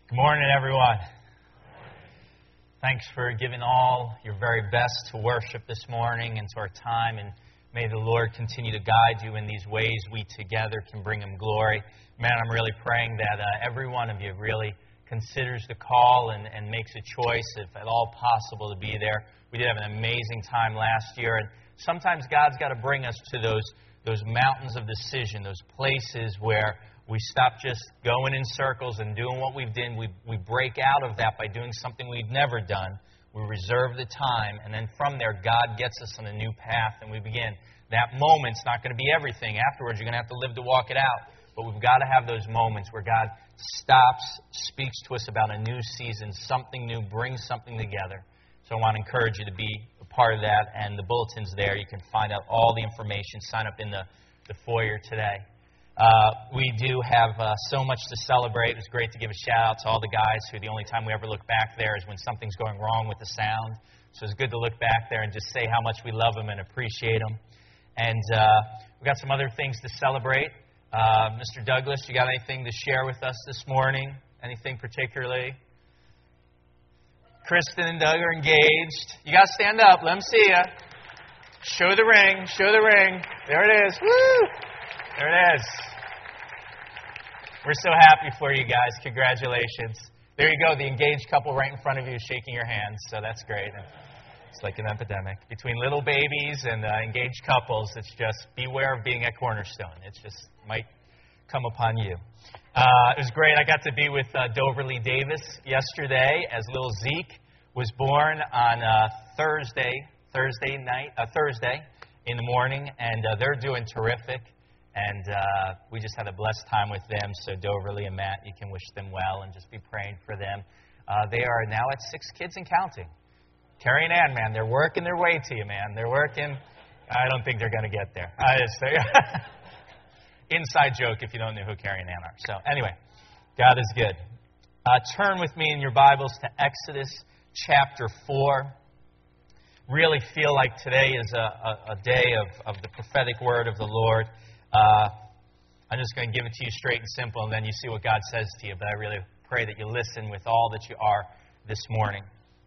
Good morning, everyone. Thanks for giving all your very best to worship this morning and to our time, and may the Lord continue to guide you in these ways we together can bring Him glory. Man, I'm really praying that every one of you really considers the call and makes a choice, if at all possible, to be there. We did have an amazing time last year, and sometimes God's got to bring us to those mountains of decision, those places where we stop just going in circles and doing what we've done. We break out of that by doing something we've never done. We reserve the time, and then from there, God gets us on a new path, and we begin. That moment's not going to be everything. Afterwards, you're going to have to live to walk it out. But we've got to have those moments where God stops, speaks to us about a new season, something new, brings something together. So I want to encourage you to be a part of that, and the bulletin's there. You can find out all the information. Sign up in the foyer today. We do have so much to celebrate. It was great to give a shout-out to all the guys who the only time we ever look back there is when something's going wrong with the sound. So it's good to look back there and just say how much we love them and appreciate them. And we've got some other things to celebrate. Mr. Douglas, you got anything to share with us this morning? Anything particularly? Kristen and Doug are engaged. You got to stand up. Let them see you. Show the ring. Show the ring. There it is. Woo! There it is. We're so happy for you guys. Congratulations. There you go, the engaged couple right in front of you shaking your hands, so that's great. It's like an epidemic. Between little babies and engaged couples, it's just beware of being at Cornerstone. It just might come upon you. It was great. I got to be with Doverly Davis yesterday as little Zeke was born on Thursday in the morning, and they're doing terrific. And we just had a blessed time with them. So Doverly and Matt, you can wish them well and just be praying for them. They are now at 6 kids and counting. Carrie and Ann, man, they're working their way to you, man. They're working. I don't think they're going to get there. Inside joke if you don't know who Carrie and Ann are. So anyway, God is good. Turn with me in your Bibles to Exodus chapter 4. Really feel like today is a day of the prophetic word of the Lord. I'm just going to give it to you straight and simple, and then you see what God says to you. But I really pray that you listen with all that you are this morning.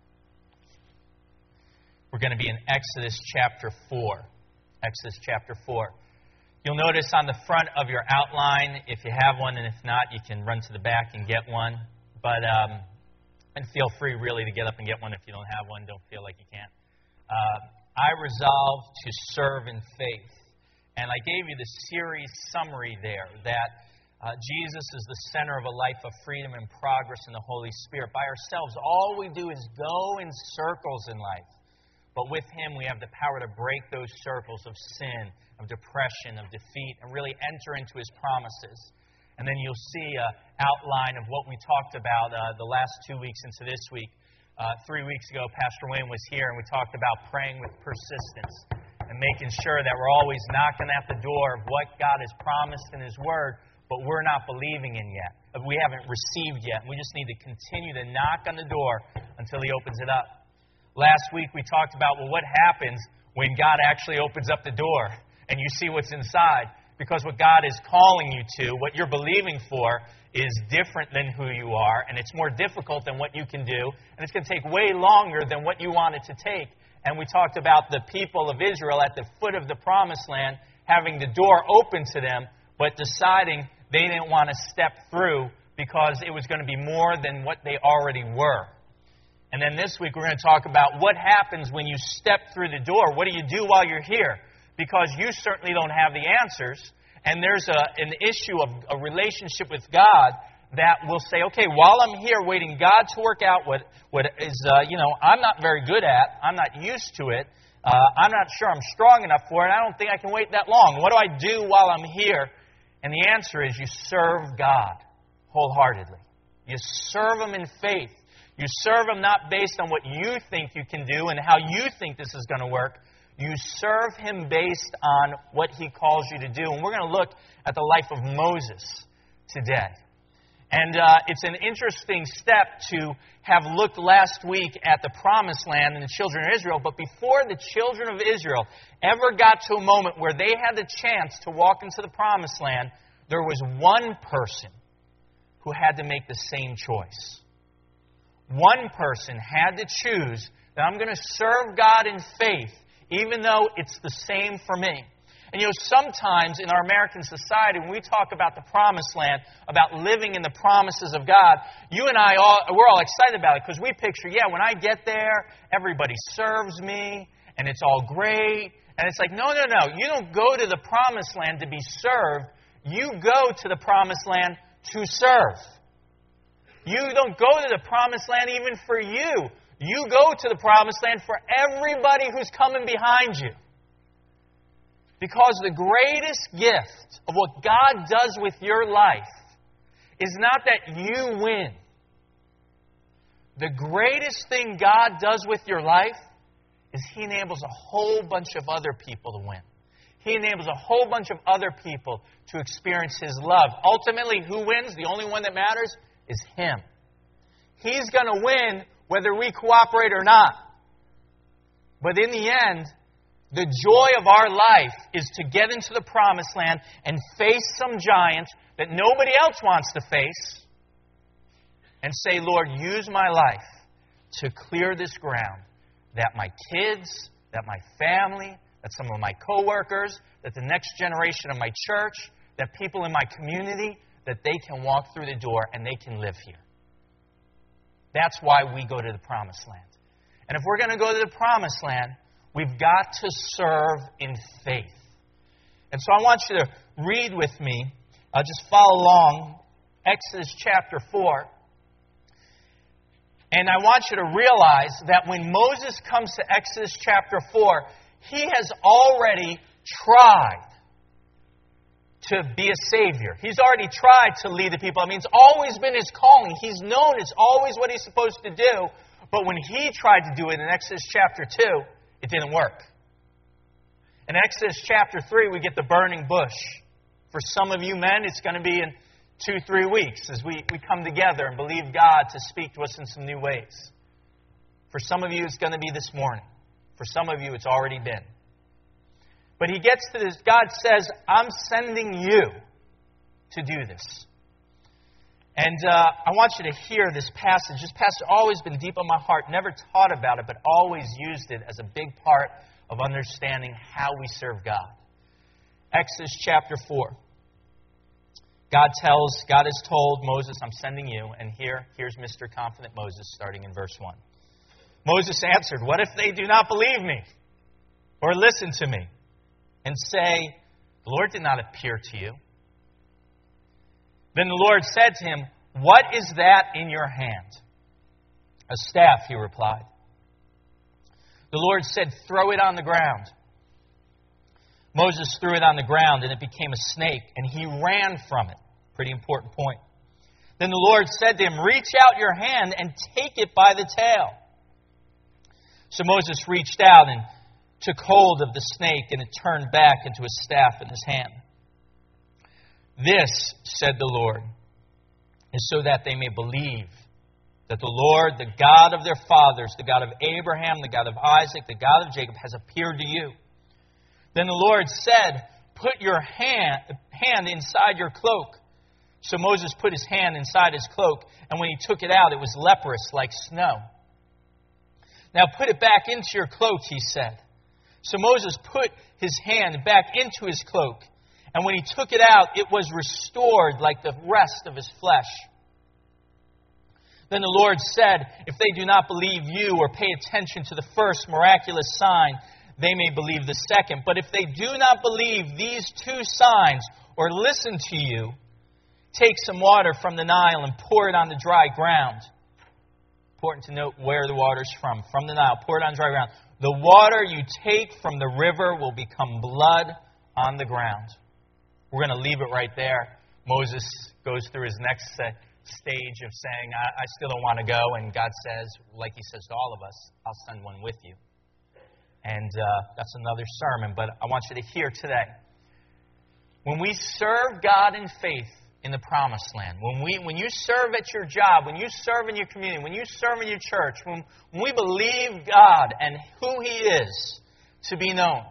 We're going to be in Exodus chapter 4. Exodus chapter 4. You'll notice on the front of your outline, if you have one, and if not, you can run to the back and get one. But and feel free really to get up and get one if you don't have one. Don't feel like you can't. I resolved to serve in faith. And I gave you the series summary there that Jesus is the center of a life of freedom and progress in the Holy Spirit. By ourselves, all we do is go in circles in life. But with Him, we have the power to break those circles of sin, of depression, of defeat, and really enter into His promises. And then you'll see an outline of what we talked about the last 2 weeks into this week. 3 weeks ago, Pastor Wayne was here, and we talked about praying with persistence and making sure that we're always knocking at the door of what God has promised in His Word, but we're not believing in yet. We haven't received yet. We just need to continue to knock on the door until He opens it up. Last week we talked about, what happens when God actually opens up the door and you see what's inside? Because what God is calling you to, what you're believing for, is different than who you are, and it's more difficult than what you can do, and it's going to take way longer than what you want it to take. And we talked about the people of Israel at the foot of the Promised Land having the door open to them, but deciding they didn't want to step through because it was going to be more than what they already were. And then this week we're going to talk about what happens when you step through the door. What do you do while you're here? Because you certainly don't have the answers, and there's an issue of a relationship with God that will say, okay, while I'm here waiting God to work out what is, I'm not very good at, I'm not used to it, I'm not sure I'm strong enough for it, I don't think I can wait that long. What do I do while I'm here? And the answer is you serve God wholeheartedly. You serve Him in faith. You serve Him not based on what you think you can do and how you think this is going to work. You serve Him based on what He calls you to do. And we're going to look at the life of Moses today. And it's an interesting step to have looked last week at the Promised Land and the children of Israel. But before the children of Israel ever got to a moment where they had the chance to walk into the Promised Land, there was one person who had to make the same choice. One person had to choose that I'm going to serve God in faith, even though it's the same for me. And sometimes in our American society, when we talk about the promised land, about living in the promises of God, you and we're all excited about it because we picture, when I get there, everybody serves me, and it's all great. And it's like, no. You don't go to the promised land to be served. You go to the promised land to serve. You don't go to the promised land even for you. You go to the promised land for everybody who's coming behind you. Because the greatest gift of what God does with your life is not that you win. The greatest thing God does with your life is He enables a whole bunch of other people to win. He enables a whole bunch of other people to experience His love. Ultimately, who wins? The only one that matters is Him. He's going to win whether we cooperate or not. But in the end, the joy of our life is to get into the promised land and face some giants that nobody else wants to face and say, Lord, use my life to clear this ground that my kids, that my family, that some of my coworkers, that the next generation of my church, that people in my community, that they can walk through the door and they can live here. That's why we go to the promised land. And if we're going to go to the promised land, we've got to serve in faith. And so I want you to read with me, just follow along, Exodus chapter 4. And I want you to realize that when Moses comes to Exodus chapter 4, he has already tried to be a savior. He's already tried to lead the people. I mean, it's always been his calling. He's known it's always what he's supposed to do. But when he tried to do it in Exodus chapter 2, it didn't work. In Exodus chapter 3, we get the burning bush. For some of you men, it's going to be in 2-3 weeks as we come together and believe God to speak to us in some new ways. For some of you, it's going to be this morning. For some of you, it's already been. But he gets to this. God says, I'm sending you to do this. And I want you to hear this passage. This passage has always been deep on my heart. Never taught about it, but always used it as a big part of understanding how we serve God. Exodus chapter 4. God has told Moses, I'm sending you. And here's Mr. Confident Moses starting in verse 1. Moses answered, what if they do not believe me or listen to me and say, the Lord did not appear to you? Then the Lord said to him, what is that in your hand? A staff, he replied. The Lord said, throw it on the ground. Moses threw it on the ground, and it became a snake, and he ran from it. Pretty important point. Then the Lord said to him, reach out your hand and take it by the tail. So Moses reached out and took hold of the snake, and it turned back into a staff in his hand. This, said the Lord, is so that they may believe that the Lord, the God of their fathers, the God of Abraham, the God of Isaac, the God of Jacob, has appeared to you. Then the Lord said, put your hand inside your cloak. So Moses put his hand inside his cloak, and when he took it out, it was leprous like snow. Now put it back into your cloak, he said. So Moses put his hand back into his cloak, and when he took it out, it was restored like the rest of his flesh. Then the Lord said, if they do not believe you or pay attention to the first miraculous sign, they may believe the second. But if they do not believe these two signs or listen to you, take some water from the Nile and pour it on the dry ground. Important to note where the water is from the Nile. Pour it on dry ground. The water you take from the river will become blood on the ground. We're going to leave it right there. Moses goes through his next stage of saying, I still don't want to go. And God says, like he says to all of us, I'll send one with you. And that's another sermon, but I want you to hear today. When we serve God in faith in the promised land, when you serve at your job, when you serve in your community, when you serve in your church, when we believe God and who He is to be known,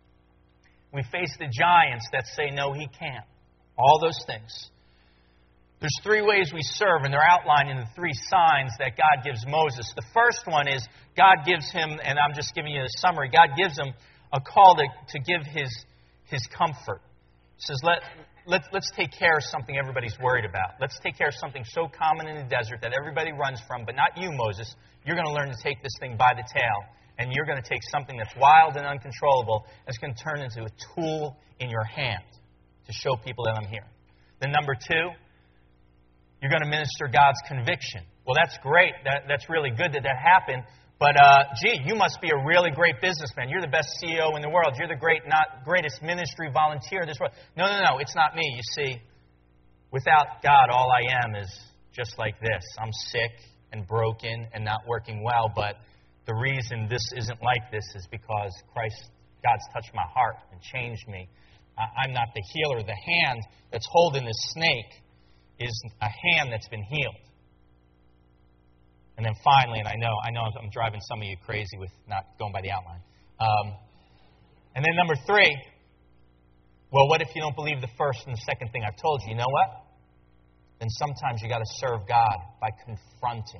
we face the giants that say, no, He can't. All those things. There's three ways we serve, and they're outlined in the three signs that God gives Moses. The first one is God gives him, and I'm just giving you a summary, God gives him a call to give his comfort. He says, let's take care of something everybody's worried about. Let's take care of something so common in the desert that everybody runs from, but not you, Moses. You're going to learn to take this thing by the tail, and you're going to take something that's wild and uncontrollable, and it's going to turn into a tool in your hand to show people that I'm here. Then number two, you're going to minister God's conviction. Well, that's great. That's really good that happened. But, you must be a really great businessman. You're the best CEO in the world. You're the greatest ministry volunteer in this world. No, it's not me. You see, without God, all I am is just like this. I'm sick and broken and not working well. But the reason this isn't like this is because God's touched my heart and changed me. I'm not the healer. The hand that's holding this snake is a hand that's been healed. And then finally, and I know I'm driving some of you crazy with not going by the outline. And then number three, well, what if you don't believe the first and the second thing I've told you? You know what? Then sometimes you got to serve God by confronting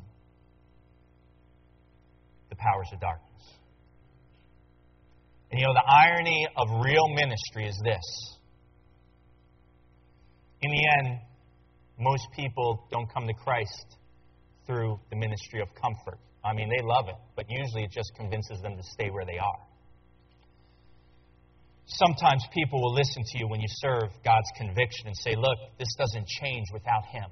the powers of darkness. And the irony of real ministry is this. In the end, most people don't come to Christ through the ministry of comfort. I mean, they love it, but usually it just convinces them to stay where they are. Sometimes people will listen to you when you serve God's conviction and say, look, this doesn't change without Him.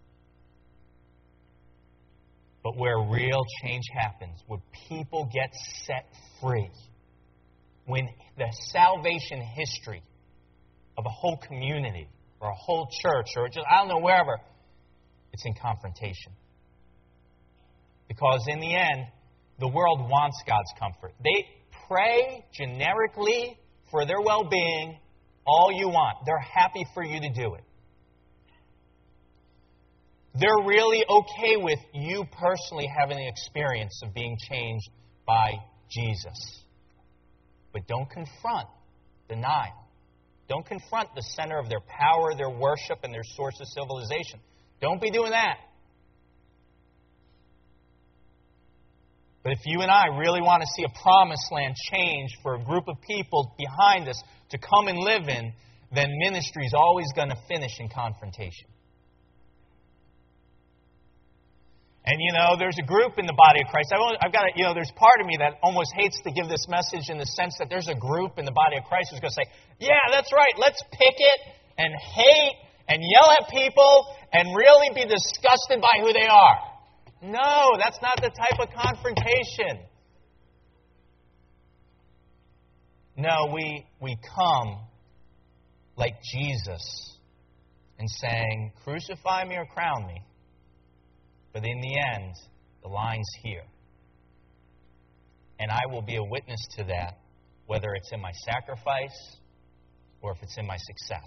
But where real change happens, where people get set free, when the salvation history of a whole community or a whole church, or just, I don't know, wherever, it's in confrontation. Because in the end, the world wants God's comfort. They pray generically for their well-being all you want. They're happy for you to do it. They're really okay with you personally having the experience of being changed by Jesus. But don't confront denial. Don't confront the center of their power, their worship, and their source of civilization. Don't be doing that. But if you and I really want to see a promised land change for a group of people behind us to come and live in, then ministry is always going to finish in confrontation. And, there's a group in the body of Christ. I've got there's part of me that almost hates to give this message in the sense that there's a group in the body of Christ who's going to say, yeah, that's right, let's picket and hate and yell at people and really be disgusted by who they are. No, that's not the type of confrontation. No, we come like Jesus and saying, crucify me or crown me. But in the end, the line's here. And I will be a witness to that, whether it's in my sacrifice or if it's in my success.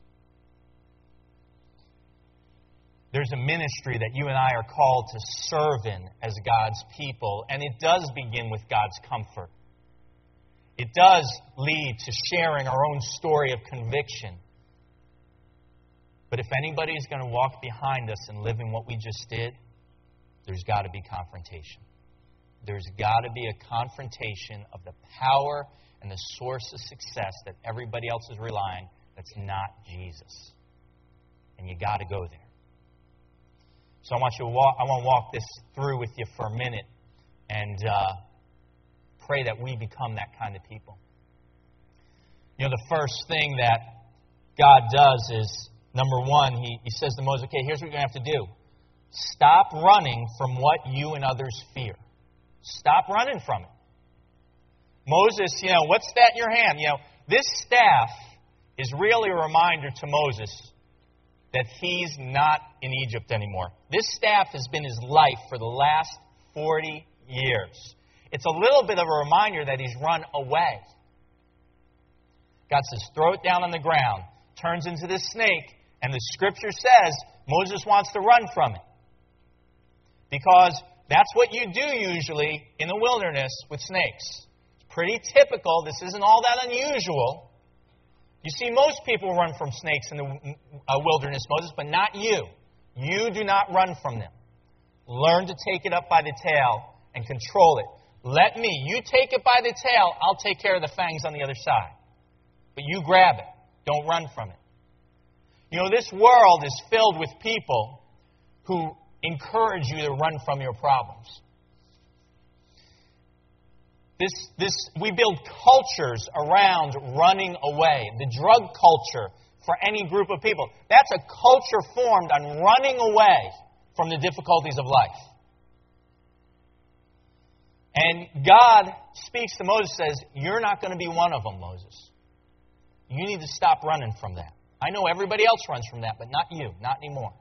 There's a ministry that you and I are called to serve in as God's people, and it does begin with God's comfort. It does lead to sharing our own story of conviction. But if anybody is going to walk behind us and live in what we just did, there's got to be confrontation. There's got to be a confrontation of the power and the source of success that everybody else is relying that's not Jesus. And you got to go there. So I want to walk this through with you for a minute and pray that we become that kind of people. The first thing that God does is, number one, He says to Moses, okay, here's what you're going to have to do. Stop running from what you and others fear. Stop running from it. Moses, what's that in your hand? This staff is really a reminder to Moses that he's not in Egypt anymore. This staff has been his life for the last 40 years. It's a little bit of a reminder that he's run away. God says, throw it down on the ground. Turns into this snake, and the Scripture says Moses wants to run from it. Because that's what you do usually in the wilderness with snakes. It's pretty typical. This isn't all that unusual. You see, most people run from snakes in the wilderness, Moses, but not you. You do not run from them. Learn to take it up by the tail and control it. Let me. You take it by the tail, I'll take care of the fangs on the other side. But you grab it. Don't run from it. You know, this world is filled with people who encourage you to run from your problems. We build cultures around running away. The drug culture for any group of people. That's a culture formed on running away from the difficulties of life. And God speaks to Moses, says, you're not going to be one of them, Moses. You need to stop running from that. I know everybody else runs from that, but not you, not anymore.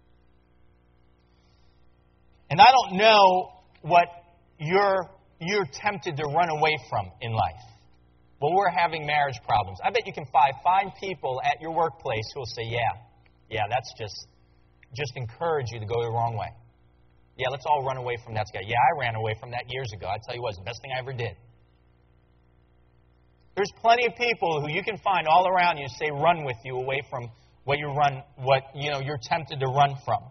And I don't know what you're tempted to run away from in life. Well, we're having marriage problems. I bet you can find people at your workplace who will say, yeah, that's just encourage you to go the wrong way. Yeah, let's all run away from that guy. Yeah, I ran away from that years ago. I tell you what, it's the best thing I ever did. There's plenty of people who you can find all around you say run with you away from what you're tempted to run from.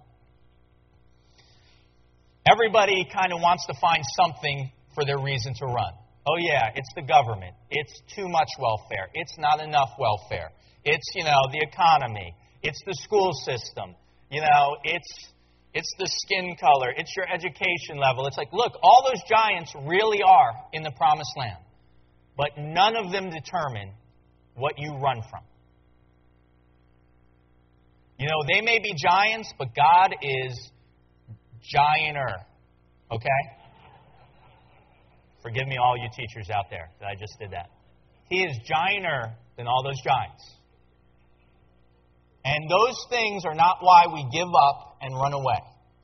Everybody kind of wants to find something for their reason to run. Oh yeah, it's the government. It's too much welfare. It's not enough welfare. It's, the economy. It's the school system. It's the skin color. It's your education level. It's like, look, all those giants really are in the promised land. But none of them determine what you run from. They may be giants, but God is gianter. Okay? Forgive me, all you teachers out there, that I just did that. He is gianter than all those giants. And those things are not why we give up and run away.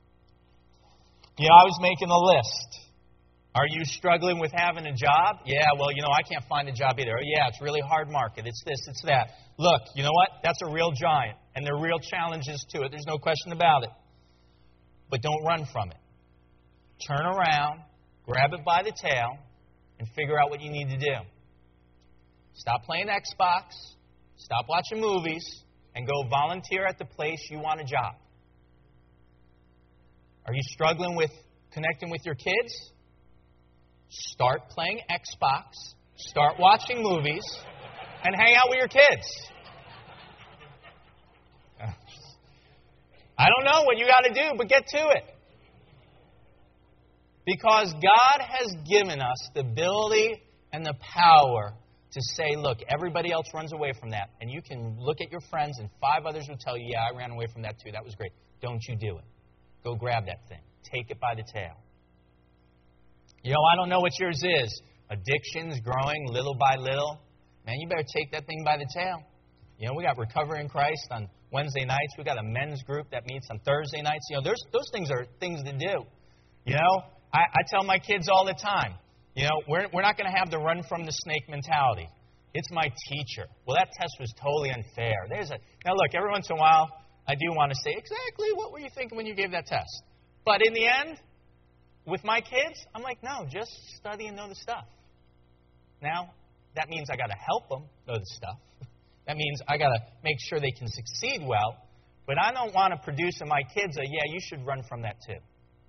I was making a list. Are you struggling with having a job? Yeah, well, I can't find a job either. Oh, yeah, it's really hard market. It's this, it's that. Look, you know what? That's a real giant. And there are real challenges to it. There's no question about it. But don't run from it. Turn around, grab it by the tail, and figure out what you need to do. Stop playing Xbox. Stop watching movies. And go volunteer at the place you want a job. Are you struggling with connecting with your kids? Start playing Xbox, start watching movies, and hang out with your kids. I don't know what you got to do, but get to it. Because God has given us the ability and the power to say, look, everybody else runs away from that. And you can look at your friends and 5 others will tell you, yeah, I ran away from that too. That was great. Don't you do it. Go grab that thing. Take it by the tail. I don't know what yours is. Addiction's growing little by little. Man, you better take that thing by the tail. We got Recovery in Christ on Wednesday nights. We got a men's group that meets on Thursday nights. Those things are things to do. I tell my kids all the time, we're not going to have the run from the snake mentality. It's my teacher. Well, that test was totally unfair. Now, look, every once in a while, I do want to say, exactly what were you thinking when you gave that test? But in the end, with my kids, I'm like, no, just study and know the stuff. Now, that means I got to help them know the stuff. That means I got to make sure they can succeed well. But I don't want to produce in my kids you should run from that too.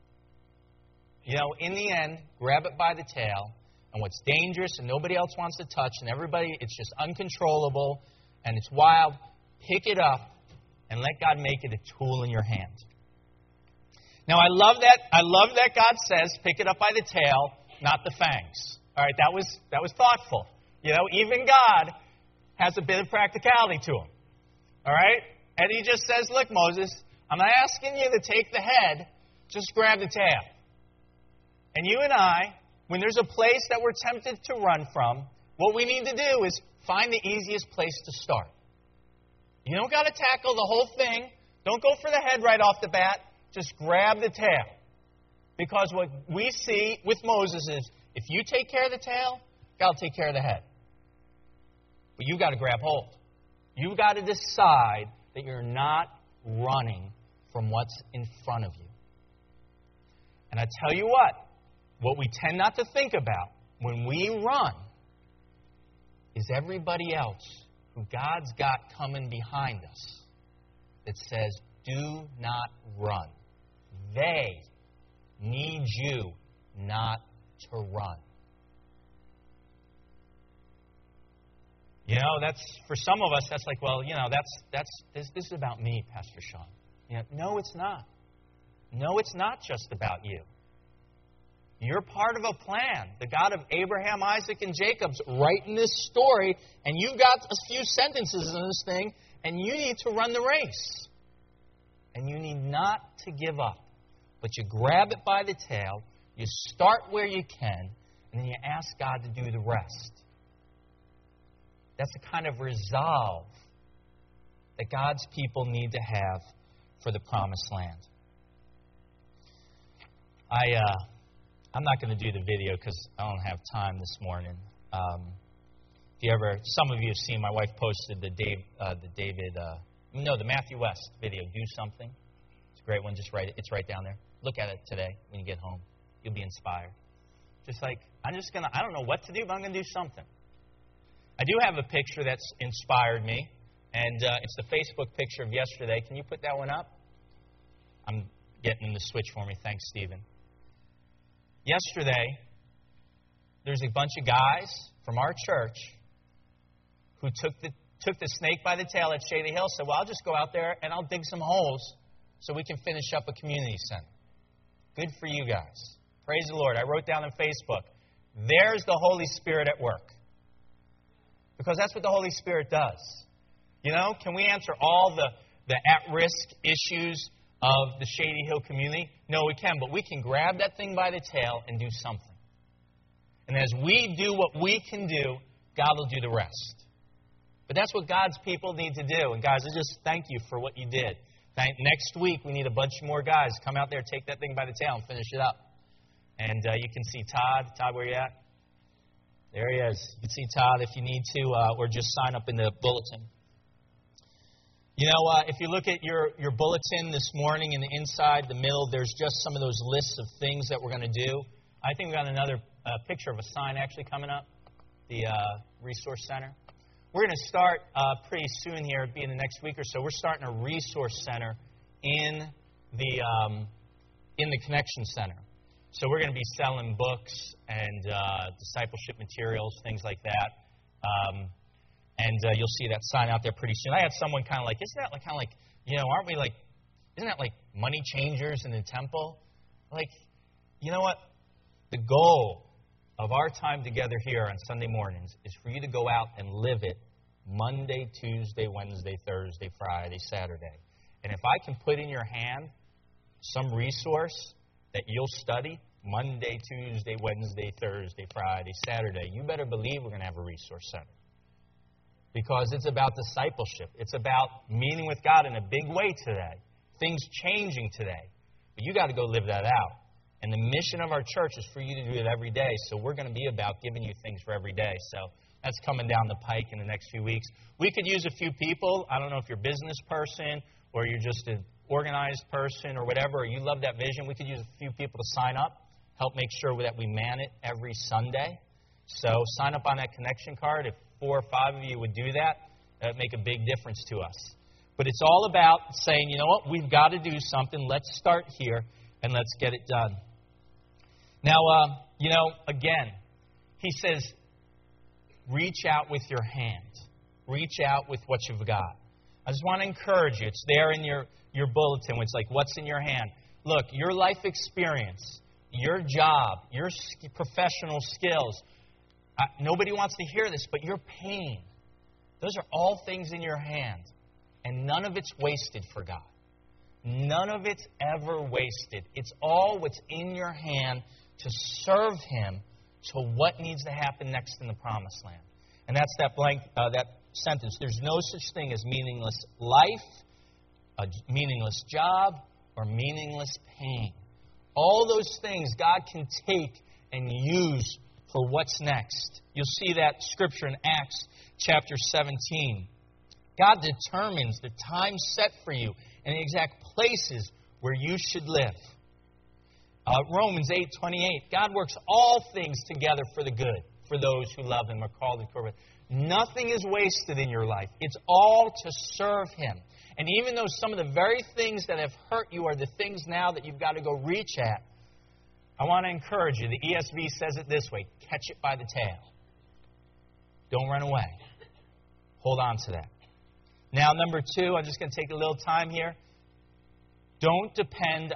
In the end, grab it by the tail, and what's dangerous and nobody else wants to touch, and everybody, it's just uncontrollable, and it's wild, pick it up and let God make it a tool in your hand. Now, I love that God says, pick it up by the tail, not the fangs. All right, that was thoughtful. Even God has a bit of practicality to him. All right? And he just says, look, Moses, I'm not asking you to take the head, just grab the tail. And you and I, when there's a place that we're tempted to run from, what we need to do is find the easiest place to start. You don't got to tackle the whole thing. Don't go for the head right off the bat. Just grab the tail. Because what we see with Moses is, if you take care of the tail, God will take care of the head. But you've got to grab hold. You've got to decide that you're not running from what's in front of you. And I tell you what we tend not to think about when we run is everybody else who God's got coming behind us that says, do not run. They need you not to run. You know, that's for some of us. That's like, well, you know, this is about me, Pastor Sean. You know, no, it's not. No, it's not just about you. You're part of a plan. The God of Abraham, Isaac, and Jacob's writing this story, and you've got a few sentences in this thing, and you need to run the race. And you need not to give up. But you grab it by the tail, you start where you can, and then you ask God to do the rest. That's the kind of resolve that God's people need to have for the promised land. I'm not going to do the video because I don't have time this morning. Some of you have seen, my wife posted the Matthew West video, Do Something. It's a great one. It's right down there. Look at it today when you get home. You'll be inspired. Just like, I don't know what to do, but I'm going to do something. I do have a picture that's inspired me, and it's the Facebook picture of yesterday. Can you put that one up? I'm getting them to switch for me. Thanks, Stephen. Yesterday, there's a bunch of guys from our church who took the snake by the tail at Shady Hill, said, well, I'll just go out there and I'll dig some holes so we can finish up a community center. Good for you guys. Praise the Lord. I wrote down on Facebook, there's the Holy Spirit at work. Because that's what the Holy Spirit does. You know, can we answer all the at-risk issues of the Shady Hill community? No, we can, but we can grab that thing by the tail and do something. And as we do what we can do, God will do the rest. But that's what God's people need to do. And guys, I just thank you for what you did. Next week, we need a bunch more guys. Come out there, take that thing by the tail, and finish it up. And you can see Todd. Todd, where you at? There he is. You can see Todd if you need to, or just sign up in the bulletin. You know, if you look at your bulletin this morning in the inside, the middle, there's just some of those lists of things that we're going to do. I think we've got another picture of a sign actually coming up, the Resource Center. We're going to start pretty soon here, it'll be in the next week or so. We're starting a Resource Center in the Connection Center. So we're going to be selling books and discipleship materials, things like that. And you'll see that sign out there pretty soon. I had someone kind of like, isn't that like kind of like, you know, aren't we like, isn't that like money changers in the temple? Like, you know what? The goal of our time together here on Sunday mornings is for you to go out and live it Monday, Tuesday, Wednesday, Thursday, Friday, Saturday. And if I can put in your hand some resource that you'll study Monday, Tuesday, Wednesday, Thursday, Friday, Saturday, you better believe we're going to have a resource center. Because it's about discipleship. It's about meeting with God in a big way today. Things changing today. But you got to go live that out. And the mission of our church is for you to do it every day. So we're going to be about giving you things for every day. So that's coming down the pike in the next few weeks. We could use a few people. I don't know if you're a business person or you're just an organized person or whatever, or you love that vision. We could use a few people to sign up, help make sure that we man it every Sunday. So sign up on that connection card. If 4 or 5 of you would do that, that would make a big difference to us. But it's all about saying, you know what, we've got to do something. Let's start here and let's get it done. Now, you know, again, he says, reach out with your hand. Reach out with what you've got. I just want to encourage you. It's there in your bulletin. It's like, what's in your hand? Look, your life experience, your job, your professional skills. Nobody wants to hear this, but your pain. Those are all things in your hand. And none of it's wasted for God. None of it's ever wasted. It's all what's in your hand to serve Him to what needs to happen next in the promised land. And that's that blank, that sentence. There's no such thing as meaningless life, a meaningless job, or meaningless pain. All those things God can take and use for what's next. You'll see that scripture in Acts chapter 17. God determines the time set for you and the exact places where you should live. Romans 8:28, God works all things together for the good, for those who love Him are called according. Nothing is wasted in your life. It's all to serve Him. And even though some of the very things that have hurt you are the things now that you've got to go reach at, I want to encourage you. The ESV says it this way: catch it by the tail. Don't run away. Hold on to that. Now, number 2, I'm just going to take a little time here. Don't depend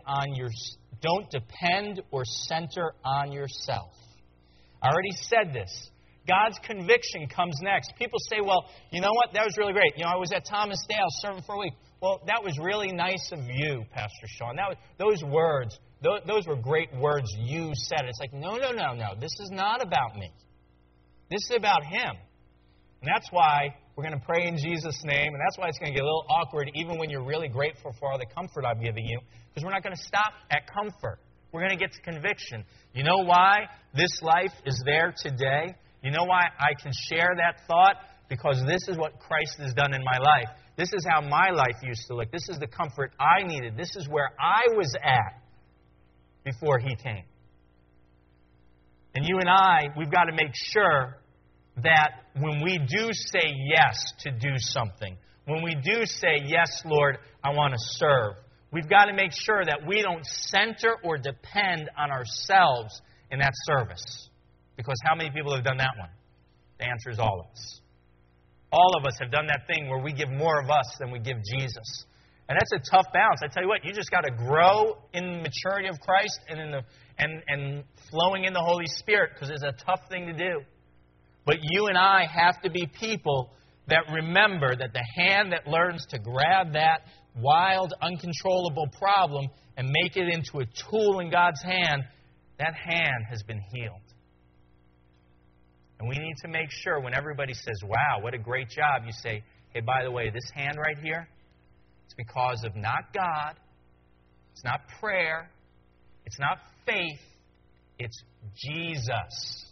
or center on yourself. I already said this. God's conviction comes next. People say, well, you know what? That was really great. I was at Thomas Dale serving for a week. Well, that was really nice of you, Pastor Sean. Those words, those were great words you said. It's like, no. This is not about me. This is about Him. And that's why we're going to pray in Jesus' name, and that's why it's going to get a little awkward even when you're really grateful for all the comfort I'm giving you, because we're not going to stop at comfort. We're going to get to conviction. You know why this life is there today? You know why I can share that thought? Because this is what Christ has done in my life. This is how my life used to look. This is the comfort I needed. This is where I was at before He came. And you and I, we've got to make sure that when we do say yes to do something, when we do say, yes, Lord, I want to serve, we've got to make sure that we don't center or depend on ourselves in that service. Because how many people have done that one? The answer is all of us. All of us have done that thing where we give more of us than we give Jesus. And that's a tough balance. I tell you what, you just got to grow in the maturity of Christ and flowing in the Holy Spirit, because it's a tough thing to do. But you and I have to be people that remember that the hand that learns to grab that wild, uncontrollable problem and make it into a tool in God's hand, that hand has been healed. And we need to make sure when everybody says, wow, what a great job, you say, hey, by the way, this hand right here, it's because of not God, it's not prayer, it's not faith, it's Jesus.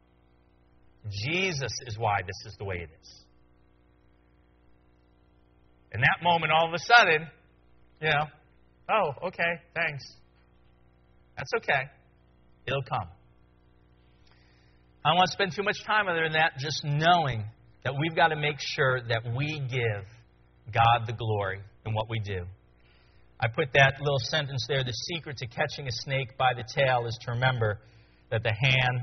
Jesus is why this is the way it is. In that moment, all of a sudden, oh, okay, thanks. That's okay. It'll come. I don't want to spend too much time other than that, just knowing that we've got to make sure that we give God the glory in what we do. I put that little sentence there: the secret to catching a snake by the tail is to remember that the hand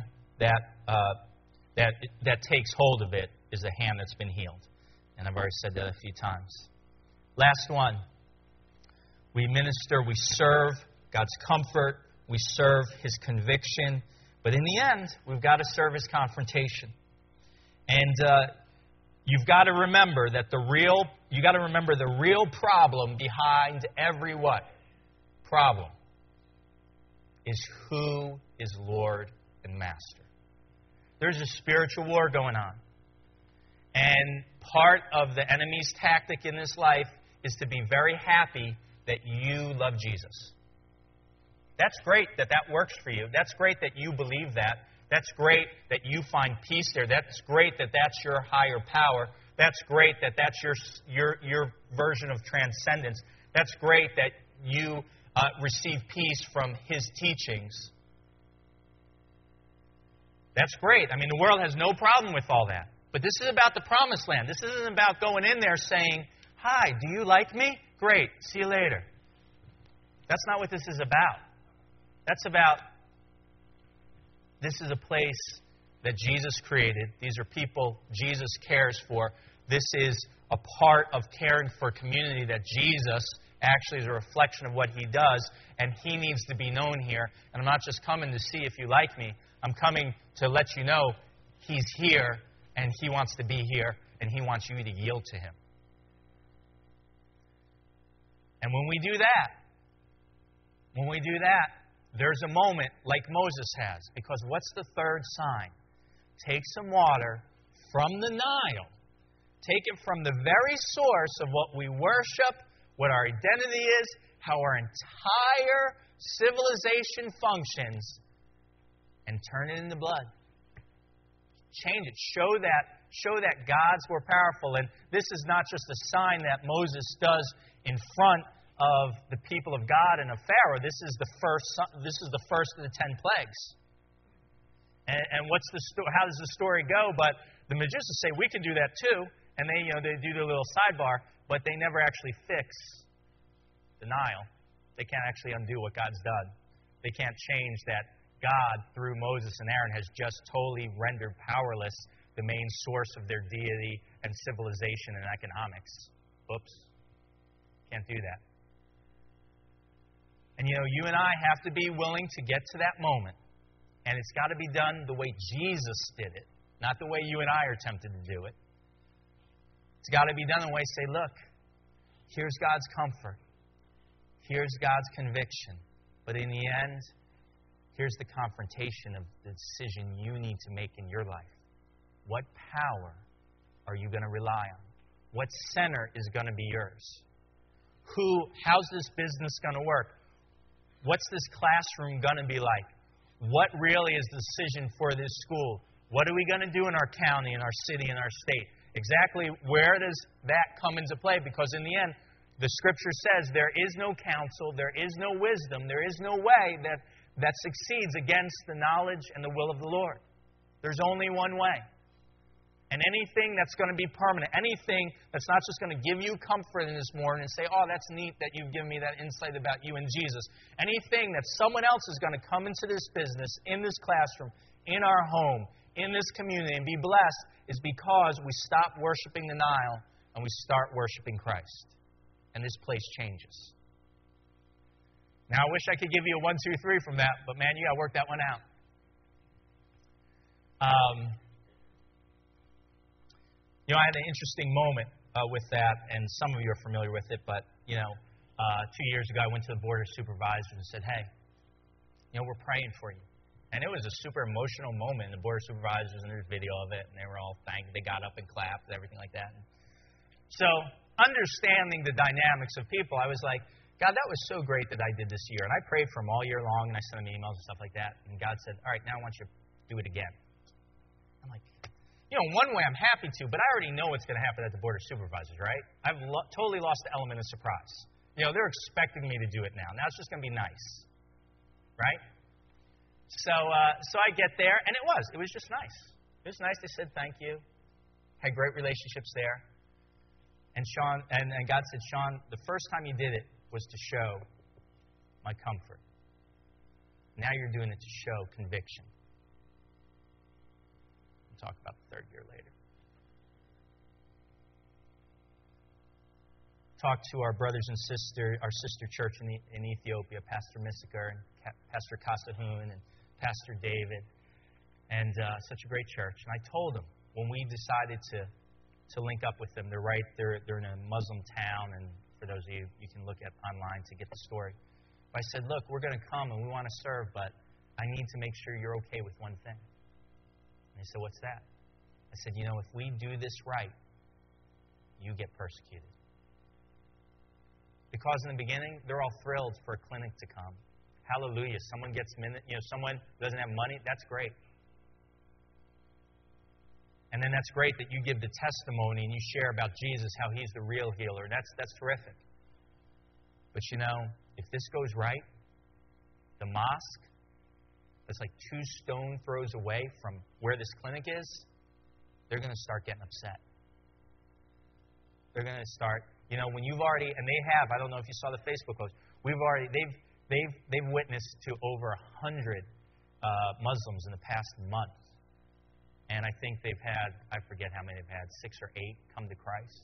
that takes hold of it is a hand that's been healed. And I've already said that a few times. Last one. We minister, we serve God's comfort, we serve His conviction, but in the end, we've got to serve His confrontation. And you've got to remember that the real problem behind every what? Problem is who is Lord and Master. There's a spiritual war going on. And part of the enemy's tactic in this life is to be very happy that you love Jesus. That's great that that works for you. That's great that you believe that. That's great that you find peace there. That's great that that's your higher power. That's great that that's your version of transcendence. That's great that you receive peace from His teachings. That's great. I mean, the world has no problem with all that. But this is about the promised land. This isn't about going in there saying, hi, do you like me? Great, see you later. That's not what this is about. That's about, this is a place that Jesus created. These are people Jesus cares for. This is a part of caring for a community that Jesus actually is a reflection of what He does, and He needs to be known here. And I'm not just coming to see if you like me. I'm coming to let you know He's here, and He wants to be here, and He wants you to yield to Him. And when we do that, there's a moment like Moses has. Because what's the third sign? Take some water from the Nile. Take it from the very source of what we worship, what our identity is, how our entire civilization functions, and turn it into blood. Change it. Show that God's more powerful. And this is not just a sign that Moses does in front of the people of God and of Pharaoh. This is the first of the 10 plagues. And how does the story go? But the magicians say we can do that too, and they do their little sidebar. but they never actually fix denial. They can't actually undo what God's done. They can't change that God, through Moses and Aaron, has just totally rendered powerless the main source of their deity and civilization and economics. Oops. Can't do that. And you and I have to be willing to get to that moment. And it's got to be done the way Jesus did it, not the way you and I are tempted to do it. It's got to be done the way say, look, here's God's comfort. Here's God's conviction. But in the end, here's the confrontation of the decision you need to make in your life. What power are you going to rely on? What center is going to be yours? How's this business going to work? What's this classroom going to be like? What really is the decision for this school? What are we going to do in our county, in our city, in our state? Exactly where does that come into play? Because in the end, the Scripture says there is no counsel, there is no wisdom, there is no way that succeeds against the knowledge and the will of the Lord. There's only one way. And anything that's going to be permanent, anything that's not just going to give you comfort in this morning and say, oh, that's neat that you've given me that insight about you and Jesus. Anything that someone else is going to come into this business, in this classroom, in our home, in this community and be blessed is because we stop worshiping denial and we start worshiping Christ. And this place changes. Now, I wish I could give you a 1, 2, 3 from that, but man, you got to work that one out. I had an interesting moment with that, and some of you are familiar with it, but, 2 years ago, I went to the Board of Supervisors and said, hey, we're praying for you. And it was a super emotional moment in the Board of Supervisors, and there's video of it, and they were all thanked. They got up and clapped and everything like that. So, understanding the dynamics of people, I was like, God, that was so great that I did this year. And I prayed for them all year long, and I sent them emails and stuff like that. And God said, all right, now I want you to do it again. I'm like, one way I'm happy to, but I already know what's going to happen at the Board of Supervisors, right? I've totally lost the element of surprise. They're expecting me to do it now. Now it's just going to be nice, right? So I get there, and it was just nice. It was nice. They said thank you. Had great relationships there. And God said, Sean, the first time you did it was to show my comfort. Now you're doing it to show conviction. We'll talk about the third year later. Talked to our brothers and our sister church in Ethiopia, Pastor Misikar and Pastor Kasahun and Pastor David, and such a great church. And I told them when we decided to link up with them, they're in a Muslim town, and for those of you, you can look at online to get the story. But I said, look, we're going to come and we want to serve, but I need to make sure you're okay with one thing. And they said, what's that? I said, if we do this right, you get persecuted. Because in the beginning, they're all thrilled for a clinic to come. Hallelujah. Someone gets someone doesn't have money, that's great. And then that's great that you give the testimony and you share about Jesus, how He's the real healer. That's terrific. But if this goes right, the mosque that's like 2 stone throws away from where this clinic is, they're going to start getting upset. They're going to start, when you've already, and they have, I don't know if you saw the Facebook post, they've witnessed to over 100 Muslims in the past month. And I think they've had, I forget how many they've had, 6 or 8 come to Christ.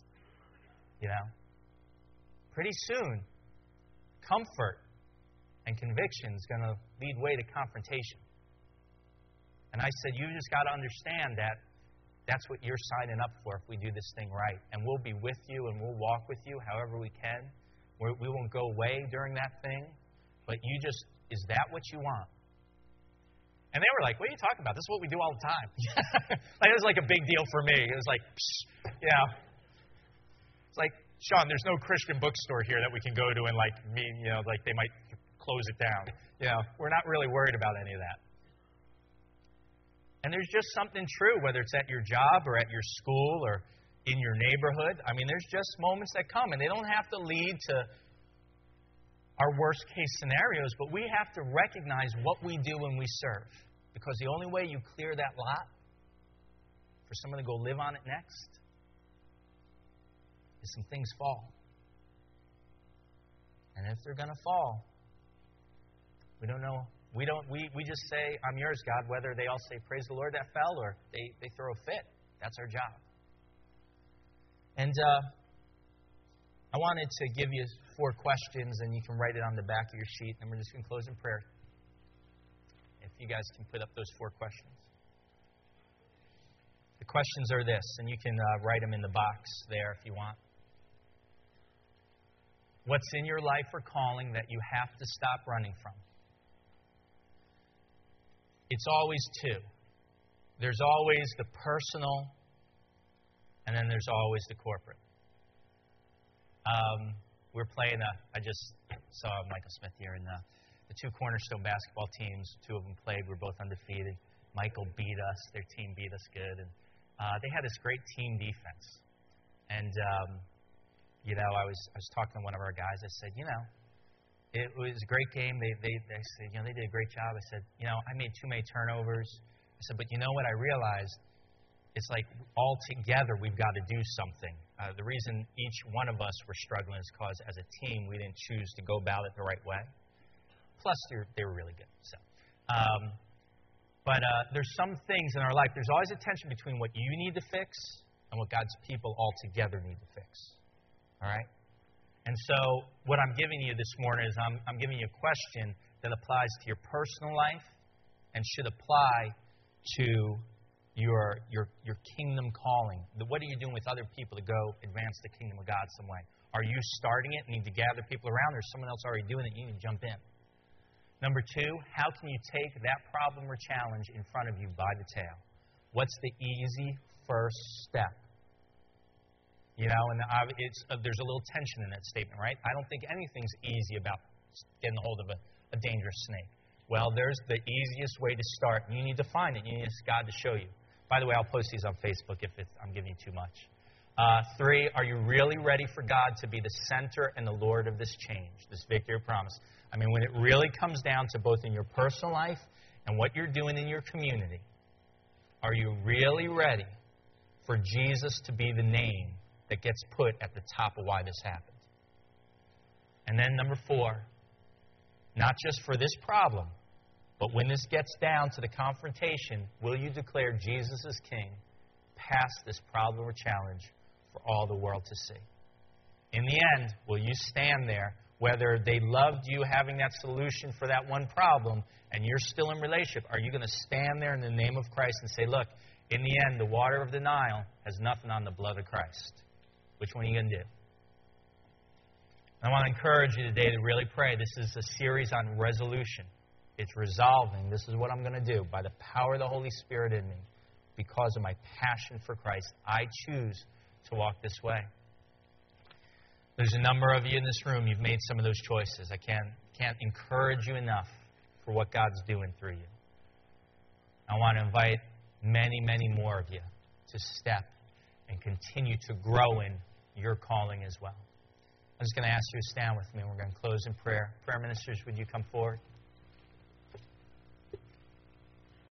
Pretty soon, comfort and conviction is going to lead way to confrontation. And I said, you just got to understand that that's what you're signing up for if we do this thing right. And we'll be with you and we'll walk with you however we can. We won't go away during that thing. But is that what you want? And they were like, what are you talking about? This is what we do all the time. It was like a big deal for me. It was like, It's like, Sean, there's no Christian bookstore here that we can go to and they might close it down. We're not really worried about any of that. And there's just something true, whether it's at your job or at your school or in your neighborhood. There's just moments that come, and they don't have to lead to our worst case scenarios, but we have to recognize what we do when we serve. Because the only way you clear that lot for someone to go live on it next is some things fall. And if they're going to fall, we don't know. We just say, I'm yours, God, whether they all say, praise the Lord, that fell, or they throw a fit. That's our job. And I wanted to give you 4 questions, and you can write it on the back of your sheet, and we're just going to close in prayer. If you guys can put up those 4 questions. The questions are this, and you can write them in the box there if you want. What's in your life or calling that you have to stop running from? It's always 2. There's always the personal, and then there's always the corporate. We're playing I just saw Michael Smith here, and the 2 Cornerstone basketball teams, 2 of them played, were both undefeated. Michael beat us. Their team beat us good. And they had this great team defense. And, I was talking to one of our guys. I said, it was a great game. They said, they did a great job. I said, I made too many turnovers. I said, but you know what I realized? It's like all together we've got to do something. The reason each one of us were struggling is because as a team we didn't choose to go about it the right way. Plus they were really good. So, but there's some things in our life. There's always a tension between what you need to fix and what God's people all together need to fix. All right? And so what I'm giving you this morning is I'm giving you a question that applies to your personal life and should apply to your kingdom calling. What are you doing with other people to go advance the kingdom of God some way? Are you starting it and need to gather people around, or is someone else already doing it and you need to jump in? Number 2, how can you take that problem or challenge in front of you by the tail? What's the easy first step? And there's a little tension in that statement, right? I don't think anything's easy about getting a hold of a dangerous snake. Well, there's the easiest way to start. You need to find it. You need God to show you. By the way, I'll post these on Facebook if I'm giving you too much. 3, are you really ready for God to be the center and the Lord of this change, this victory of promise? I mean, when it really comes down to both in your personal life and what you're doing in your community, are you really ready for Jesus to be the name that gets put at the top of why this happened? And then number 4, not just for this problem, but when this gets down to the confrontation, will you declare Jesus as King past this problem or challenge for all the world to see? In the end, will you stand there, whether they loved you having that solution for that one problem and you're still in relationship, are you going to stand there in the name of Christ and say, look, in the end, the water of the Nile has nothing on the blood of Christ? Which one are you going to do? I want to encourage you today to really pray. This is a series on resolution. It's resolving. This is what I'm going to do. By the power of the Holy Spirit in me, because of my passion for Christ, I choose to walk this way. There's a number of you in this room. You've made some of those choices. I can't encourage you enough for what God's doing through you. I want to invite many, many more of you to step and continue to grow in your calling as well. I'm just going to ask you to stand with me, and we're going to close in prayer. Prayer ministers, would you come forward?